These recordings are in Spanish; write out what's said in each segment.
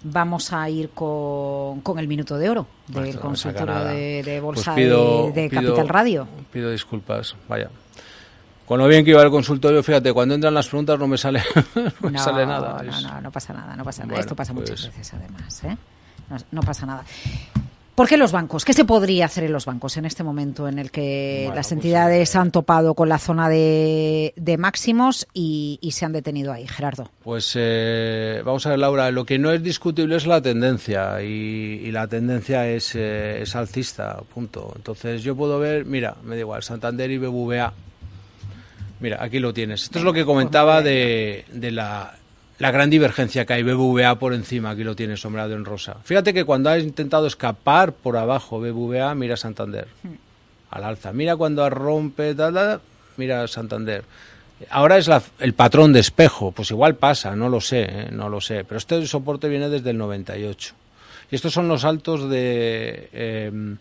vamos a ir con el minuto de oro del consultorio de bolsa pues de Capital Radio. Pido disculpas, vaya. Con lo bien que iba el consultorio, fíjate, cuando entran las preguntas no me sale, no sale nada. No pasa nada. Bueno, esto pasa muchas veces además, ¿eh? No pasa nada. ¿Por qué los bancos? ¿Qué se podría hacer en los bancos en este momento en el que las entidades han topado con la zona de máximos y se han detenido ahí? Gerardo. Pues vamos a ver, Laura, lo que no es discutible es la tendencia y la tendencia es alcista, punto. Entonces yo puedo ver, mira, me da igual, Santander y BBVA. Mira, aquí lo tienes. Esto es lo que comentaba de la gran divergencia que hay, BBVA por encima, aquí lo tienes sombreado en rosa. Fíjate que cuando ha intentado escapar por abajo BBVA, mira Santander, al alza. Mira cuando rompe, mira Santander. Ahora es el patrón de espejo, pues igual pasa, no lo sé, pero este soporte viene desde el 98. Y estos son los altos de,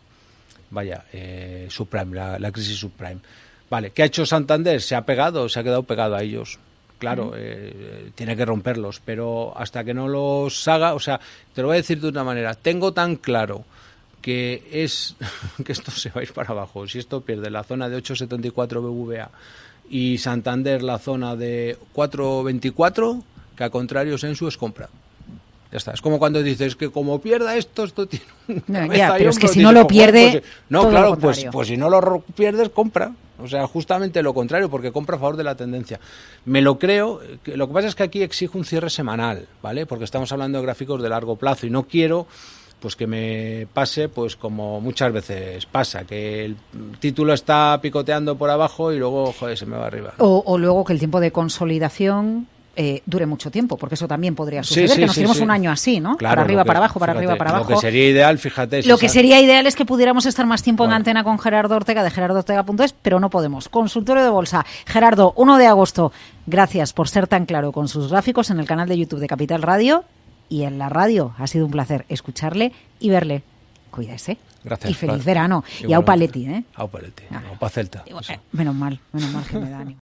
subprime, la crisis subprime. Vale, ¿qué ha hecho Santander? Se ha quedado pegado a ellos. Claro, tiene que romperlos, pero hasta que no los haga, o sea, te lo voy a decir de una manera, tengo tan claro que esto se va a ir para abajo. Si esto pierde la zona de 8,74 BBVA y Santander la zona de 4,24, que a contrario Sensu es compra. Ya está, es como cuando dices que como pierda esto tiene una ya, pero es que si no lo pierde, pues si no lo pierdes, compra. O sea, justamente lo contrario, porque compra a favor de la tendencia. Me lo creo, lo que pasa es que aquí exijo un cierre semanal, ¿vale? Porque estamos hablando de gráficos de largo plazo y no quiero pues que me pase pues como muchas veces pasa, que el título está picoteando por abajo y luego, se me va arriba. O luego que el tiempo de consolidación dure mucho tiempo, porque eso también podría suceder, que nos tiremos un año así, ¿no? Claro, para arriba, para abajo, para arriba, para abajo. Lo que sería ideal, fíjate. Lo que sería ideal es que pudiéramos estar más tiempo en antena con Gerardo Ortega de gerardoortega.es, pero no podemos. Consultorio de bolsa. Gerardo, 1 de agosto. Gracias por ser tan claro con sus gráficos en el canal de YouTube de Capital Radio y en la radio. Ha sido un placer escucharle y verle. Cuídese. Gracias. Y feliz verano. Y aupa Leti, ¿eh? Aupa Leti. Aupa Celta. Menos mal que me da ánimo.